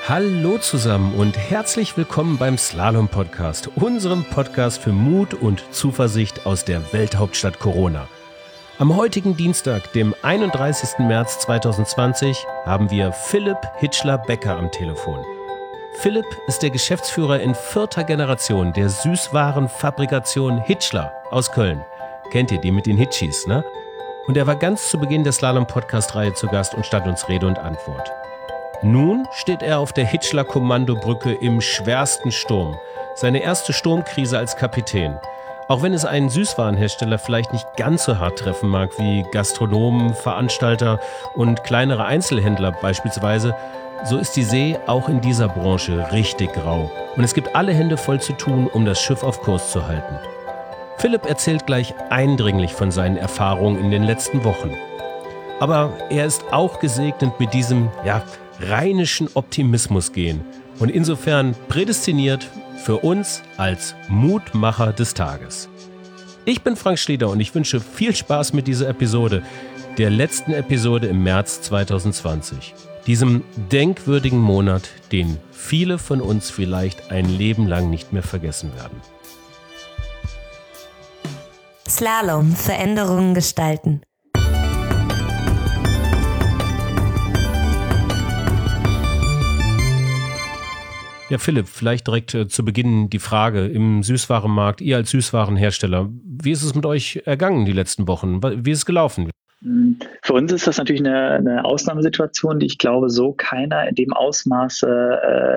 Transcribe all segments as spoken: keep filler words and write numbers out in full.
Hallo zusammen und herzlich willkommen beim Slalom Podcast, unserem Podcast für Mut und Zuversicht aus der Welthauptstadt Corona. Am heutigen Dienstag, dem einunddreißigsten März zweitausendzwanzig, haben wir Philipp Hitschler-Becker am Telefon. Philipp ist der Geschäftsführer in vierter Generation der Süßwarenfabrikation Hitschler aus Köln. Kennt ihr die mit den Hitchis, ne? Und er war ganz zu Beginn der Slalom-Podcast-Reihe zu Gast und stand uns Rede und Antwort. Nun steht er auf der Hitschler-Kommandobrücke im schwersten Sturm. Seine erste Sturmkrise als Kapitän. Auch wenn es einen Süßwarenhersteller vielleicht nicht ganz so hart treffen mag wie Gastronomen, Veranstalter und kleinere Einzelhändler beispielsweise, so ist die See auch in dieser Branche richtig grau. Und es gibt alle Hände voll zu tun, um das Schiff auf Kurs zu halten. Philipp erzählt gleich eindringlich von seinen Erfahrungen in den letzten Wochen. Aber er ist auch gesegnet mit diesem, ja, rheinischen Optimismus gehen und insofern prädestiniert für uns als Mutmacher des Tages. Ich bin Frank Schlieder und ich wünsche viel Spaß mit dieser Episode, der letzten Episode im März zweitausendzwanzig. Diesem denkwürdigen Monat, den viele von uns vielleicht ein Leben lang nicht mehr vergessen werden. Slalom, Veränderungen gestalten. Ja, Philipp, vielleicht direkt äh, zu Beginn die Frage im Süßwarenmarkt, ihr als Süßwarenhersteller, wie ist es mit euch ergangen die letzten Wochen? Wie ist es gelaufen? Für uns ist das natürlich eine, eine Ausnahmesituation, die ich glaube, so keiner in dem Ausmaße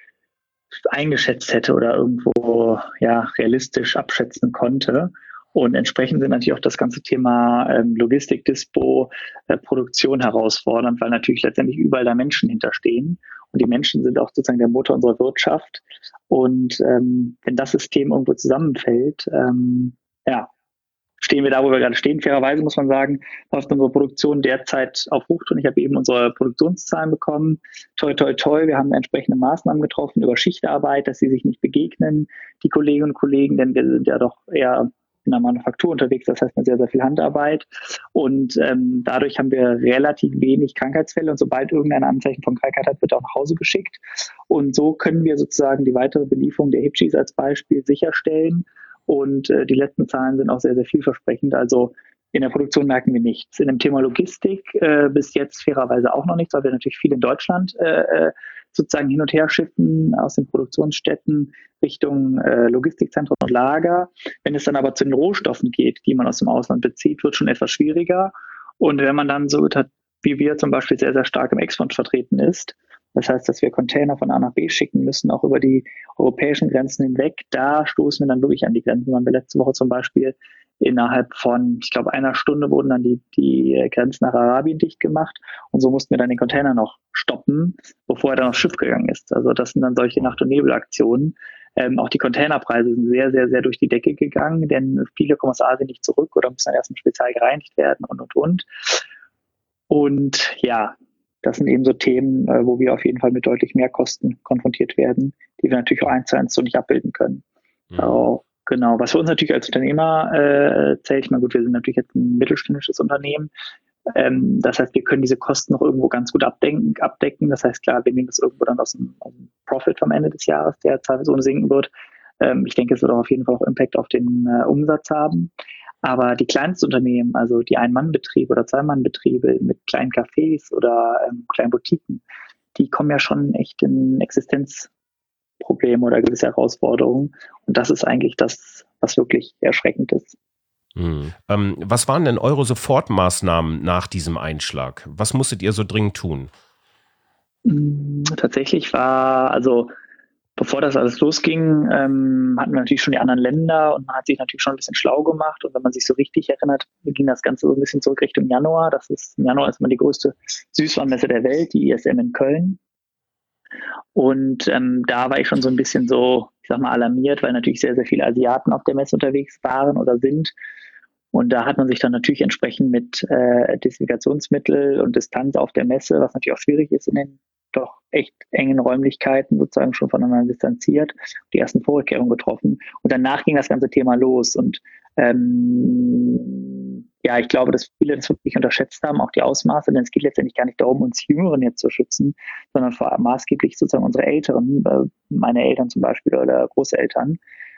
äh, eingeschätzt hätte oder irgendwo ja, realistisch abschätzen konnte. Und entsprechend sind natürlich auch das ganze Thema ähm, Logistik, Dispo, äh, Produktion herausfordernd, weil natürlich letztendlich überall da Menschen hinterstehen. Und die Menschen sind auch sozusagen der Motor unserer Wirtschaft. Und ähm, wenn das System irgendwo zusammenfällt, ähm, ja, stehen wir da, wo wir gerade stehen. Fairerweise muss man sagen, läuft unsere Produktion derzeit auf Hochtouren. Ich habe eben unsere Produktionszahlen bekommen. Toi, toi, toi. Wir haben entsprechende Maßnahmen getroffen über Schichtarbeit, dass sie sich nicht begegnen, die Kolleginnen und Kollegen, denn wir sind ja doch eher in der Manufaktur unterwegs, das heißt mit sehr, sehr viel Handarbeit. Und ähm, dadurch haben wir relativ wenig Krankheitsfälle. Und sobald irgendein Anzeichen von Krankheit hat, wird er auch nach Hause geschickt. Und so können wir sozusagen die weitere Belieferung der Hitchis als Beispiel sicherstellen. Und äh, die letzten Zahlen sind auch sehr, sehr vielversprechend. Also in der Produktion merken wir nichts. In dem Thema Logistik äh, bis jetzt fairerweise auch noch nichts, weil wir natürlich viel in Deutschland äh, sozusagen hin und her schiffen aus den Produktionsstätten Richtung äh, Logistikzentren und Lager. Wenn es dann aber zu den Rohstoffen geht, die man aus dem Ausland bezieht, wird schon etwas schwieriger. Und wenn man dann so hat, wie wir zum Beispiel sehr, sehr stark im Export vertreten ist, das heißt, dass wir Container von A nach B schicken müssen, auch über die europäischen Grenzen hinweg, da stoßen wir dann wirklich an die Grenzen. Haben wir letzte Woche zum Beispiel innerhalb von, ich glaube, einer Stunde wurden dann die, die Grenzen nach Arabien dicht gemacht und so mussten wir dann den Container noch stoppen, bevor er dann aufs Schiff gegangen ist. Also das sind dann solche Nacht- und Nebelaktionen. Ähm, auch die Containerpreise sind sehr, sehr, sehr durch die Decke gegangen, denn viele kommen aus Asien nicht zurück oder müssen dann erstmal speziell gereinigt werden und, und, und. Und ja, das sind eben so Themen, äh, wo wir auf jeden Fall mit deutlich mehr Kosten konfrontiert werden, die wir natürlich auch eins zu eins so nicht abbilden können. Mhm. Uh, genau, was für uns natürlich als Unternehmer äh, zählt, ich meine, gut, wir sind natürlich jetzt ein mittelständisches Unternehmen. Ähm, das heißt, wir können diese Kosten noch irgendwo ganz gut abdecken. abdecken. Das heißt, klar, wir nehmen das irgendwo dann aus dem, aus dem Profit vom Ende des Jahres, der zweifelsohne sinken wird. Ähm, ich denke, es wird auch auf jeden Fall auch Impact auf den äh, Umsatz haben. Aber die Kleinstunternehmen, also die Ein-Mann-Betriebe oder Zwei-Mann-Betriebe mit kleinen Cafés oder ähm, kleinen Boutiquen, die kommen ja schon echt in Existenzprobleme oder gewisse Herausforderungen. Und das ist eigentlich das, was wirklich erschreckend ist. Hm. Ähm, was waren denn eure Sofortmaßnahmen nach diesem Einschlag? Was musstet ihr so dringend tun? Tatsächlich war, also bevor das alles losging, ähm, hatten wir natürlich schon die anderen Länder und man hat sich natürlich schon ein bisschen schlau gemacht. Und wenn man sich so richtig erinnert, ging das Ganze so ein bisschen zurück Richtung Januar. Das ist, im Januar ist immer die größte Süßwarenmesse der Welt, die I S M in Köln. Und ähm, da war ich schon so ein bisschen so, ich sag mal, alarmiert, weil natürlich sehr, sehr viele Asiaten auf der Messe unterwegs waren oder sind. Und da hat man sich dann natürlich entsprechend mit äh, Desinfektionsmittel und Distanz auf der Messe, was natürlich auch schwierig ist in den doch echt engen Räumlichkeiten sozusagen schon voneinander distanziert, die ersten Vorkehrungen getroffen. Und danach ging das ganze Thema los. Und Ähm, ja, ich glaube, dass viele das wirklich unterschätzt haben, auch die Ausmaße, denn es geht letztendlich gar nicht darum, uns Jüngeren jetzt zu schützen, sondern vor allem maßgeblich sozusagen unsere Älteren, äh, meine Eltern zum Beispiel oder Großeltern.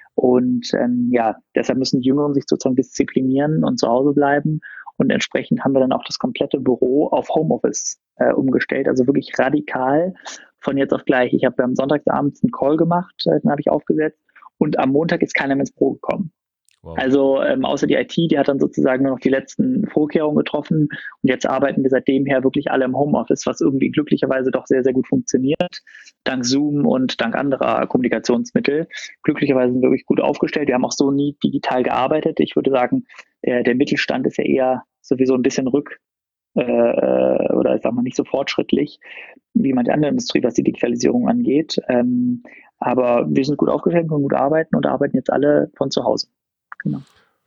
Und ähm, ja, deshalb müssen die Jüngeren sich sozusagen disziplinieren und zu Hause bleiben. Und entsprechend haben wir dann auch das komplette Büro auf Homeoffice äh, umgestellt, also wirklich radikal von jetzt auf gleich. Ich habe am Sonntagsabend einen Call gemacht, äh, den habe ich aufgesetzt und am Montag ist keiner mehr ins Büro gekommen. Wow. Also ähm, außer die I T, die hat dann sozusagen nur noch die letzten Vorkehrungen getroffen und jetzt arbeiten wir seitdem her wirklich alle im Homeoffice, was irgendwie glücklicherweise doch sehr, sehr gut funktioniert, dank Zoom und dank anderer Kommunikationsmittel. Glücklicherweise sind wir wirklich gut aufgestellt. Wir haben auch so nie digital gearbeitet. Ich würde sagen, der, der Mittelstand ist ja eher sowieso ein bisschen rück äh, oder ich sag mal nicht so fortschrittlich wie manche andere Industrie, was die Digitalisierung angeht. Ähm, aber wir sind gut aufgestellt, können gut arbeiten und arbeiten jetzt alle von zu Hause. Genau.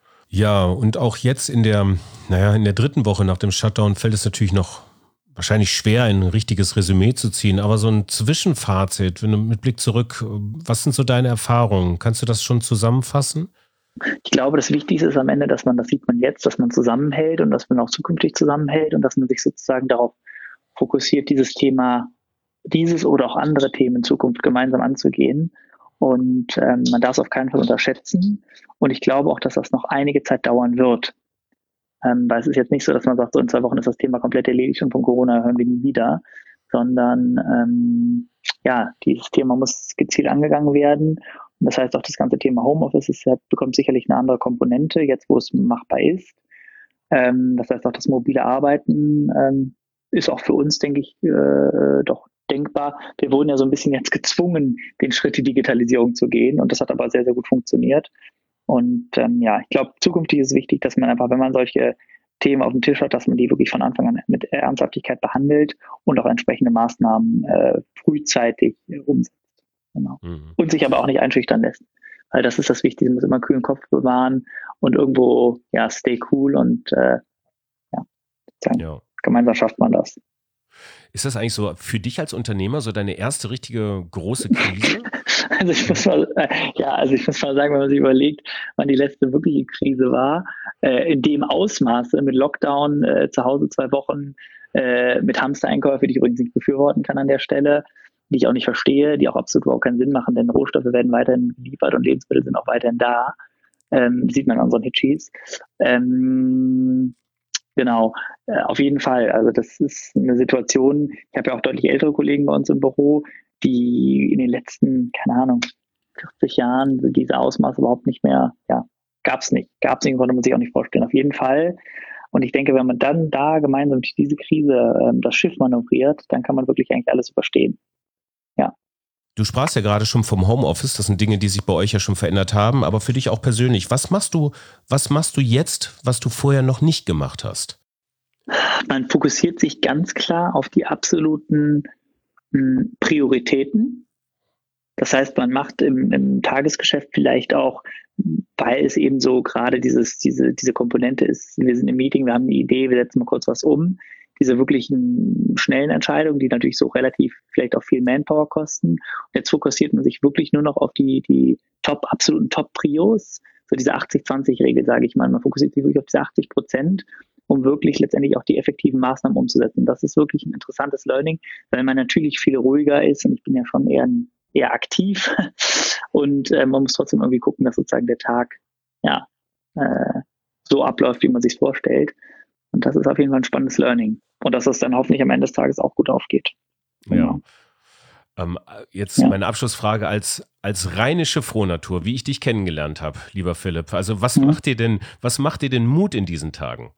Ja, und auch jetzt in der, naja, in der dritten Woche nach dem Shutdown fällt es natürlich noch wahrscheinlich schwer, ein richtiges Resümee zu ziehen, aber so ein Zwischenfazit, wenn du mit Blick zurück, was sind so deine Erfahrungen? Kannst du das schon zusammenfassen? Ich glaube, das Wichtigste ist am Ende, dass man, das sieht man jetzt, dass man zusammenhält und dass man auch zukünftig zusammenhält und dass man sich sozusagen darauf fokussiert, dieses Thema, dieses oder auch andere Themen in Zukunft gemeinsam anzugehen. Und ähm, man darf es auf keinen Fall unterschätzen. Und ich glaube auch, dass das noch einige Zeit dauern wird. Ähm, weil es ist jetzt nicht so, dass man sagt, so in zwei Wochen ist das Thema komplett erledigt und von Corona hören wir nie wieder. Sondern ähm, ja, dieses Thema muss gezielt angegangen werden. Und das heißt auch, das ganze Thema Homeoffice ist, bekommt sicherlich eine andere Komponente, jetzt wo es machbar ist. Ähm, das heißt auch, das mobile Arbeiten ähm, ist auch für uns, denke ich, äh, doch denkbar. Wir wurden ja so ein bisschen jetzt gezwungen, den Schritt die Digitalisierung zu gehen und das hat aber sehr, sehr gut funktioniert. Und ähm, ja, ich glaube, zukünftig ist es wichtig, dass man einfach, wenn man solche Themen auf dem Tisch hat, dass man die wirklich von Anfang an mit Ernsthaftigkeit behandelt und auch entsprechende Maßnahmen äh, frühzeitig äh, umsetzt. Genau. Mhm. Und sich aber auch nicht einschüchtern lässt. Weil das ist das Wichtige, man muss immer einen kühlen Kopf bewahren und irgendwo, ja, stay cool und äh, ja, sozusagen, ja, gemeinsam schafft man das. Ist das eigentlich so für dich als Unternehmer so deine erste richtige große Krise? Also ich muss mal, äh, ja, also ich muss mal sagen, wenn man sich überlegt, wann die letzte wirkliche Krise war, äh, in dem Ausmaße mit Lockdown, äh, zu Hause zwei Wochen, äh, mit Hamstereinkäufe, die ich übrigens nicht befürworten kann an der Stelle, die ich auch nicht verstehe, die auch absolut überhaupt keinen Sinn machen, denn Rohstoffe werden weiterhin geliefert und Lebensmittel sind auch weiterhin da. Ähm, sieht man an unseren Hitchis. Ähm, Genau, äh, auf jeden Fall. Also das ist eine Situation, ich habe ja auch deutlich ältere Kollegen bei uns im Büro, die in den letzten, keine Ahnung, vierzig Jahren diese Ausmaße überhaupt nicht mehr, ja, gab es nicht. Gab es nicht, konnte man sich auch nicht vorstellen. Auf jeden Fall. Und ich denke, wenn man dann da gemeinsam durch diese Krise ähm, das Schiff manövriert, dann kann man wirklich eigentlich alles überstehen. Ja. Du sprachst ja gerade schon vom Homeoffice, das sind Dinge, die sich bei euch ja schon verändert haben, aber für dich auch persönlich, was machst du, was machst du jetzt, was du vorher noch nicht gemacht hast? Man fokussiert sich ganz klar auf die absoluten mh, Prioritäten. Das heißt, man macht im, im Tagesgeschäft vielleicht auch, weil es eben so gerade dieses, diese, diese Komponente ist, wir sind im Meeting, wir haben eine Idee, wir setzen mal kurz was um. Diese wirklichen schnellen Entscheidungen, die natürlich so relativ vielleicht auch viel Manpower kosten. Und jetzt fokussiert man sich wirklich nur noch auf die, die Top, absoluten Top-Prios, so diese achtzig zwanzig Regel, sage ich mal. Man fokussiert sich wirklich auf diese achtzig Prozent, um wirklich letztendlich auch die effektiven Maßnahmen umzusetzen. Das ist wirklich ein interessantes Learning, weil man natürlich viel ruhiger ist und ich bin ja schon eher, eher aktiv und äh, man muss trotzdem irgendwie gucken, dass sozusagen der Tag ja äh, so abläuft, wie man sich vorstellt. Und das ist auf jeden Fall ein spannendes Learning. Und dass es dann hoffentlich am Ende des Tages auch gut aufgeht. Genau. Ja. Ähm, jetzt ja. Meine Abschlussfrage als, als rheinische Frohnatur, wie ich dich kennengelernt habe, lieber Philipp. Also was mhm. macht dir denn, was macht dir denn Mut in diesen Tagen?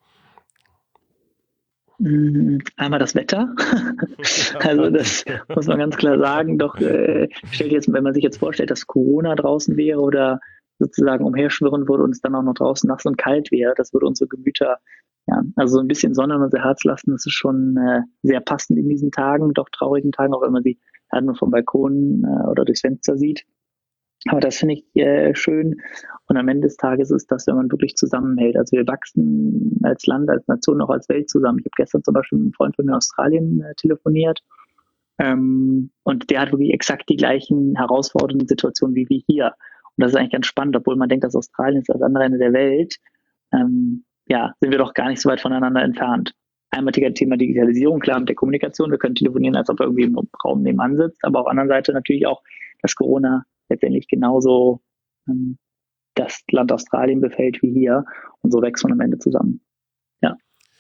Einmal das Wetter. Also das muss man ganz klar sagen. Doch äh, stellt jetzt, wenn man sich jetzt vorstellt, dass Corona draußen wäre oder sozusagen umherschwirren würde und es dann auch noch draußen nass und kalt wäre, das würde unsere Gemüter, ja, also so ein bisschen Sonne in unser Herz lassen, das ist schon äh, sehr passend in diesen Tagen, doch traurigen Tagen, auch wenn man sie halt nur vom Balkon äh, oder durchs Fenster sieht. Aber das finde ich äh, schön. Und am Ende des Tages ist das, wenn man wirklich zusammenhält. Also wir wachsen als Land, als Nation, auch als Welt zusammen. Ich habe gestern zum Beispiel mit einem Freund von mir in Australien äh, telefoniert. Ähm, und der hat wirklich exakt die gleichen herausfordernden Situationen wie wir hier. Und das ist eigentlich ganz spannend, obwohl man denkt, dass Australien ist das andere Ende der Welt. Ähm, ja, sind wir doch gar nicht so weit voneinander entfernt. Einmal Thema Digitalisierung, klar, mit der Kommunikation. Wir können telefonieren, als ob er irgendwie im Raum nebenan sitzt. Aber auf der anderen Seite natürlich auch, dass Corona letztendlich genauso ähm, das Land Australien befällt wie hier. Und so wächst man am Ende zusammen. Ja.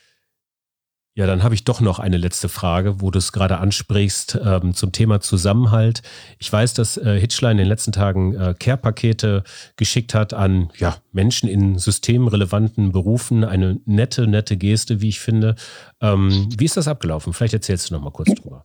Ja, dann habe ich doch noch eine letzte Frage, wo du es gerade ansprichst, ähm, zum Thema Zusammenhalt. Ich weiß, dass äh, Hitchler in den letzten Tagen äh, Care-Pakete geschickt hat an ja, Menschen in systemrelevanten Berufen. Eine nette, nette Geste, wie ich finde. Ähm, wie ist das abgelaufen? Vielleicht erzählst du noch mal kurz drüber.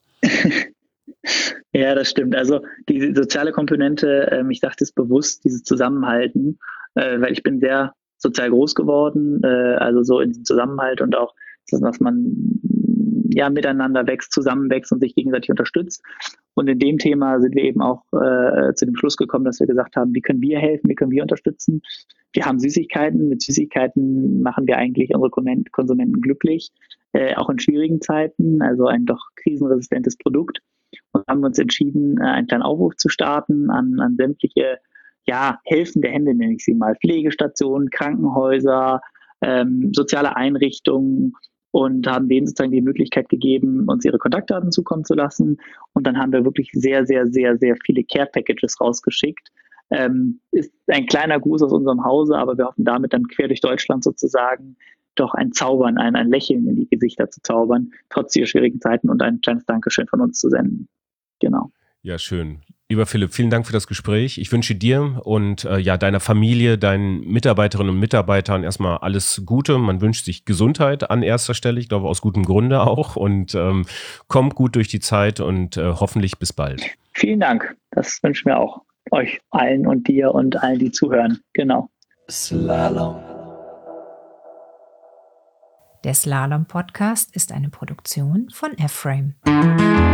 Ja, das stimmt. Also die soziale Komponente, ähm, ich dachte es bewusst, dieses Zusammenhalten, äh, weil ich bin sehr sozial groß geworden, äh, also so in diesem Zusammenhalt und auch dass man ja miteinander wächst, zusammenwächst und sich gegenseitig unterstützt. Und in dem Thema sind wir eben auch äh, zu dem Schluss gekommen, dass wir gesagt haben, wie können wir helfen, wie können wir unterstützen. Wir haben Süßigkeiten, mit Süßigkeiten machen wir eigentlich unsere Konsumenten glücklich, äh, auch in schwierigen Zeiten, also ein doch krisenresistentes Produkt. Und haben uns entschieden, einen kleinen Aufruf zu starten an, an sämtliche ja, helfende Hände, nenne ich sie mal, Pflegestationen, Krankenhäuser, ähm, soziale Einrichtungen, und haben denen sozusagen die Möglichkeit gegeben, uns ihre Kontaktdaten zukommen zu lassen. Und dann haben wir wirklich sehr, sehr, sehr, sehr viele Care-Packages rausgeschickt. Ähm, ist ein kleiner Gruß aus unserem Hause, aber wir hoffen damit dann quer durch Deutschland sozusagen doch ein Zaubern, ein, ein Lächeln in die Gesichter zu zaubern, trotz dieser schwierigen Zeiten, und ein kleines Dankeschön von uns zu senden. Genau. Ja, schön. Lieber Philipp, vielen Dank für das Gespräch. Ich wünsche dir und äh, ja deiner Familie, deinen Mitarbeiterinnen und Mitarbeitern erstmal alles Gute. Man wünscht sich Gesundheit an erster Stelle, ich glaube aus gutem Grunde auch. Und ähm, kommt gut durch die Zeit und äh, hoffentlich bis bald. Vielen Dank. Das wünschen wir auch euch allen und dir und allen, die zuhören. Genau. Slalom. Der Slalom-Podcast ist eine Produktion von F-Frame.